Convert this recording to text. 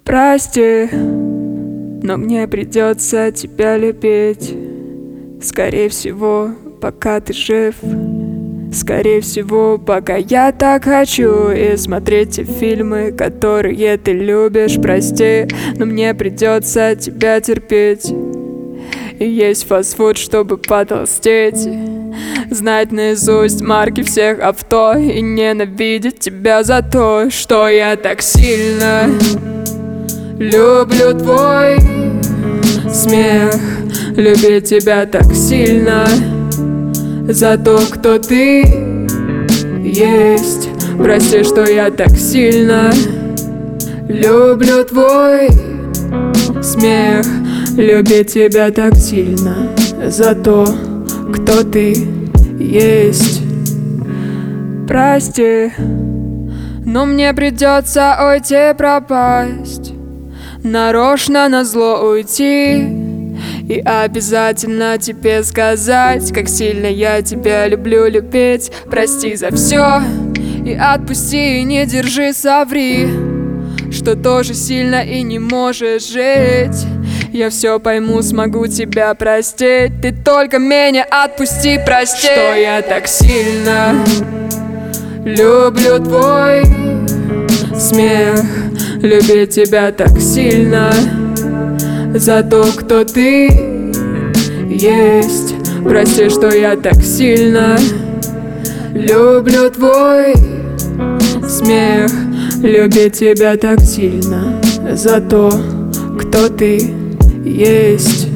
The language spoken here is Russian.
Прости, но мне придется тебя любить. Скорее всего, пока ты жив. Скорее всего, пока я так хочу и смотреть те фильмы, которые ты любишь. Прости, но мне придется тебя терпеть и есть фастфуд, чтобы потолстеть. Знать наизусть марки всех авто и ненавидеть тебя за то, что я так сильно люблю твой смех. Любить тебя так сильно за то, кто ты есть. Прости, что я так сильно люблю твой смех. Любить тебя так сильно за то, кто ты есть. Прости, но мне придется уйти, пропасть, нарочно назло уйти и обязательно тебе сказать, как сильно я тебя люблю любить. Прости за все и отпусти, не держи, соври, что тоже сильно и не можешь жить. Я все пойму, смогу тебя простить. Ты только меня отпусти, прости, что я так сильно люблю твой смех. Любить тебя так сильно за то, кто ты есть. Прости, что я так сильно люблю твой смех. Любить тебя так сильно за то, кто ты есть.